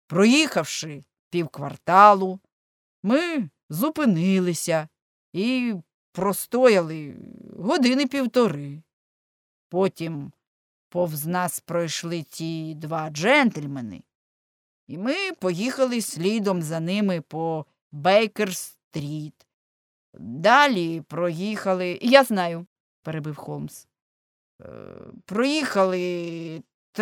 Проїхавши півкварталу, ми зупинилися і простояли години півтори. Потім повз нас пройшли ті два джентльмени, і ми поїхали слідом за ними по Бейкер-стріт. Далі проїхали... Я знаю, перебив Холмс. Проїхали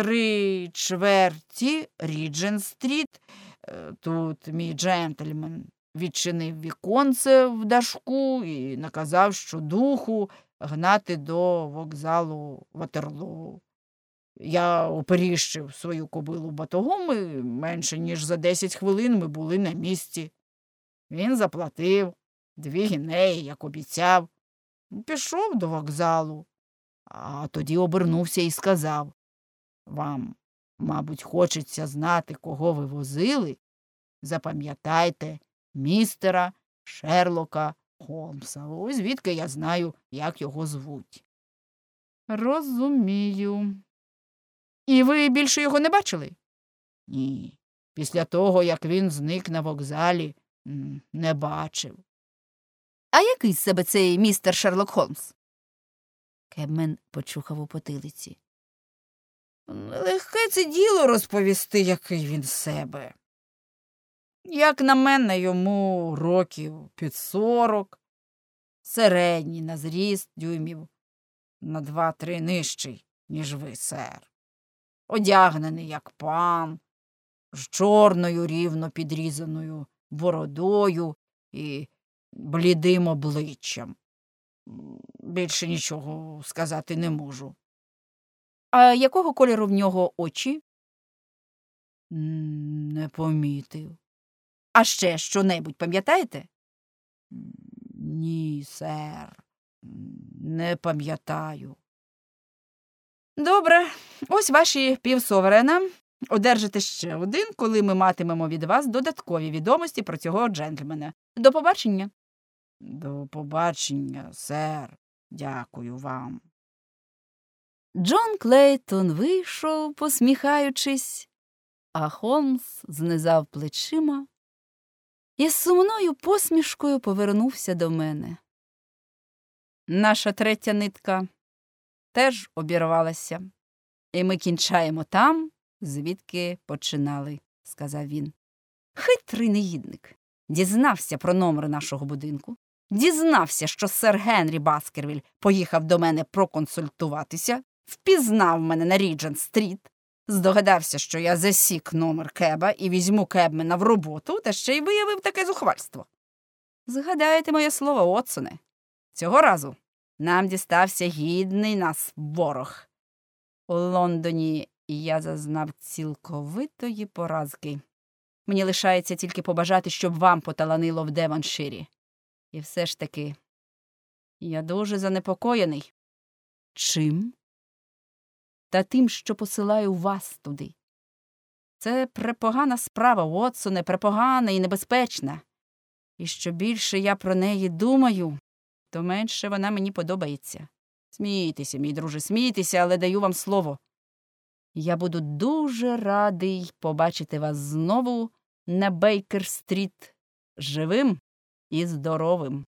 3/4 Ріджент-стріт. Тут мій джентльмен відчинив віконце в дашку і наказав щодуху гнати до вокзалу Ватерлоу. Я оперіщив свою кобилу батогом, і менше ніж за 10 хвилин ми були на місці. Він заплатив 2 гінеї, як обіцяв. Пішов до вокзалу, а тоді обернувся і сказав: «Вам, мабуть, хочеться знати, кого ви возили? Запам'ятайте містера Шерлока Холмса. Ось звідки я знаю, як його звуть». Розумію. І ви більше його не бачили? Ні. Після того, як він зник на вокзалі, не бачив. А який з себе цей містер Шерлок Холмс? Кебмен почухав у потилиці. Легке це діло розповісти, який він з себе. Як на мене, йому років під 40, середній на зріст, дюймів на 2-3 нижчий, ніж ви, сер. Одягнений, як пан, з чорною рівно підрізаною бородою і блідим обличчям. Більше нічого сказати не можу. А якого кольору в нього очі? Не помітив. А ще що-небудь пам'ятаєте? Ні, сер, не пам'ятаю. Добре, ось ваші півсоверена. Одержите ще один, коли ми матимемо від вас додаткові відомості про цього джентльмена. До побачення. До побачення, сер. Дякую вам. Джон Клейтон вийшов, посміхаючись, а Холмс знизав плечима і з сумною посмішкою повернувся до мене. Наша третя нитка теж обірвалася, і ми кінчаємо там, звідки починали, сказав він. Хитрий негідник. Дізнався про номер нашого будинку, дізнався, що сер Генрі Баскервіль поїхав до мене проконсультуватися, впізнав мене на Ріджент-стріт, здогадався, що я засік номер кеба і візьму кебмена в роботу, та ще й виявив таке зухвальство. Згадайте моє слово, Отсоне, цього разу нам дістався гідний нас ворог. У Лондоні я зазнав цілковитої поразки. Мені лишається тільки побажати, щоб вам поталанило в Девонширі. І все ж таки, я дуже занепокоєний. Чим? Та тим, що посилаю вас туди. Це препогана справа, Уотсоне, препогана і небезпечна. І що більше я про неї думаю, то менше вона мені подобається. Смійтеся, мій друже, смійтеся, але даю вам слово. Я буду дуже радий побачити вас знову на Бейкер-стріт живим і здоровим.